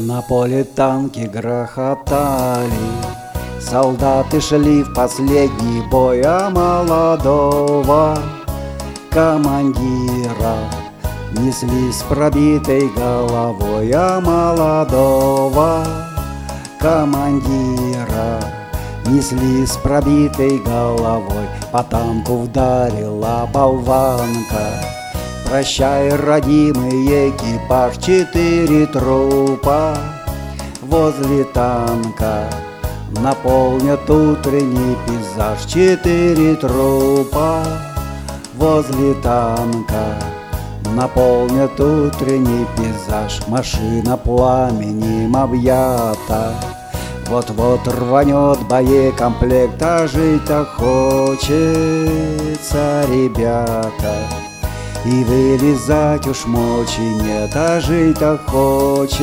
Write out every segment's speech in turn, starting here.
На поле танки грохотали, солдаты шли в последний бой, а молодого командира несли с пробитой головой, а молодого командира несли с пробитой головой. По танку вдарила болванка. Прощай, родимый экипаж, 4 трупа возле танка наполнят утренний пейзаж. 4 трупа возле танка наполнят утренний пейзаж. Машина пламенем объята, вот-вот рванет боекомплект, а жить-то хочется, ребята. И вылезать уж мочи нет, а жить-то хочется,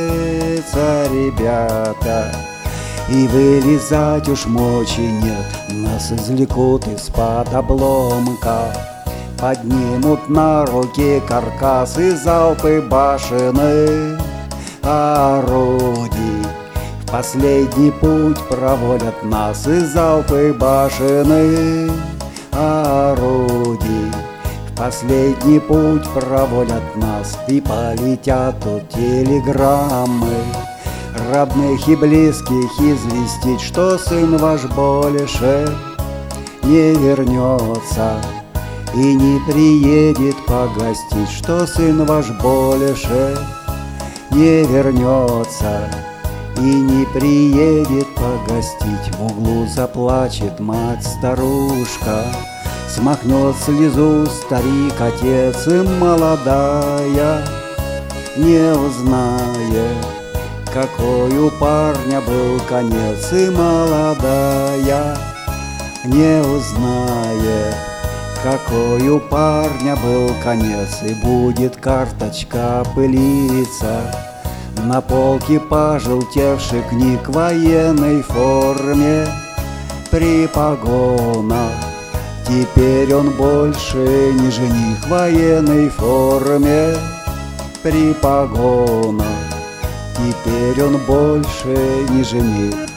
ребята. И вылезать уж мочи нет. Нас извлекут из-под обломка, поднимут на руки каркасы, залпы башенных орудий. В последний путь проводят нас и залпы башенных орудий. Последний путь проводят нас, и полетят тут телеграммы родных и близких известить, что сын ваш больше не вернется и не приедет погостить, что сын ваш больше не вернется и не приедет погостить. В углу заплачет мать-старушка, смахнет слезу старик, отец, и молодая, не узнает, какой у парня был конец. И молодая не узнает, какой у парня был конец. И будет карточка пылиться на полке пожелтевших книг в военной форме при погонах. Теперь он больше не жених в военной форме при погонах. Теперь он больше не жених.